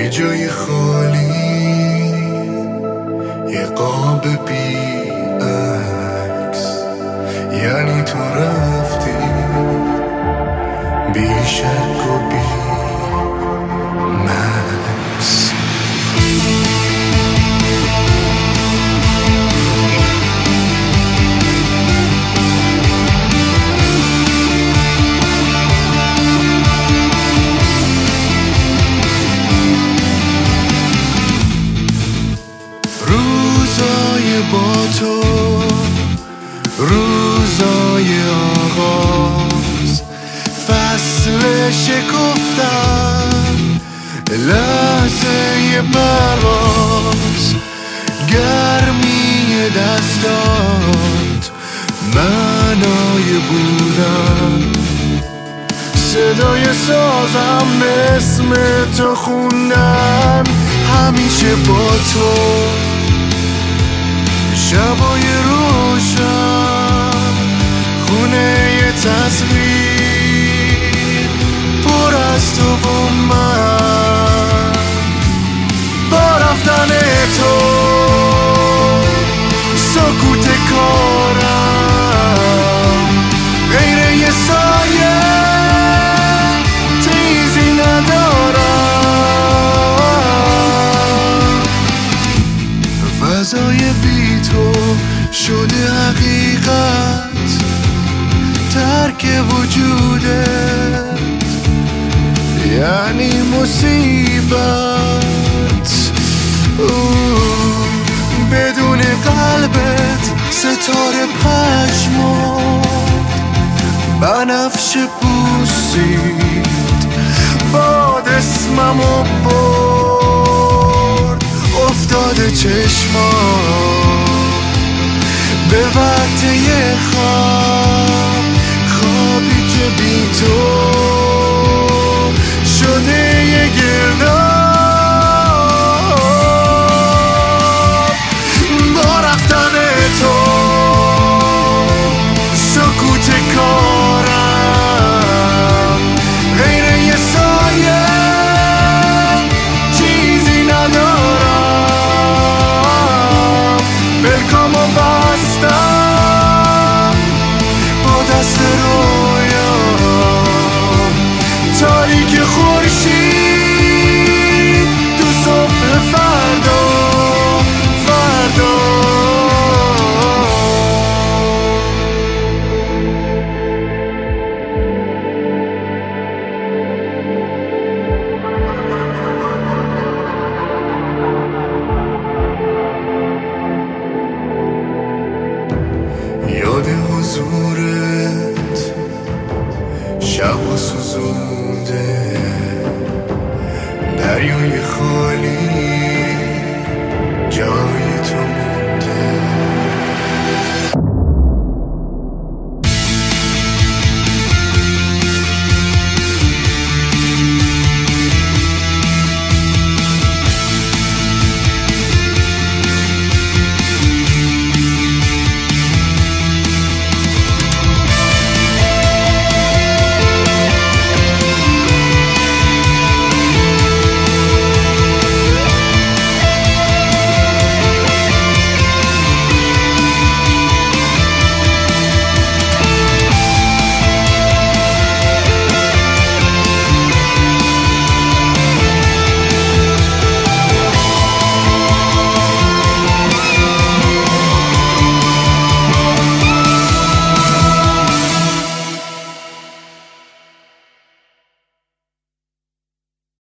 یه جای خالی، یه قاب بی عکس، یعنی تو رفتی بی شک و بی مکس. روزای با تو، روزای آغاز، فصل شکفتن، لحظه پرواز، گرمی دستات، معنای بودن، صدای سازم اسم تو خوندن، همیشه با تو، شبای روشن، خونه ی تصویر پر از تو و من. با رفتن تو سکوت کارم غیر یه سایه چیزی ندارم. فضای بی تو شده حقیقت، ترک وجودت یعنی مصیبت. بدون قلبت ستاره پشمرد، بنفش پوسید، باد اسممو برد، افتاده چشمام به وقت یه خوابی که بی تو شده یه گرداب. با رفتن تو سکوت کارم غیر یه سایه چیزی ندارم. بلکامو بستم با دست رویام، تاریک خورشید تو صبح فردا. یاد حضورت شب و سوزونده، دریای خالی جای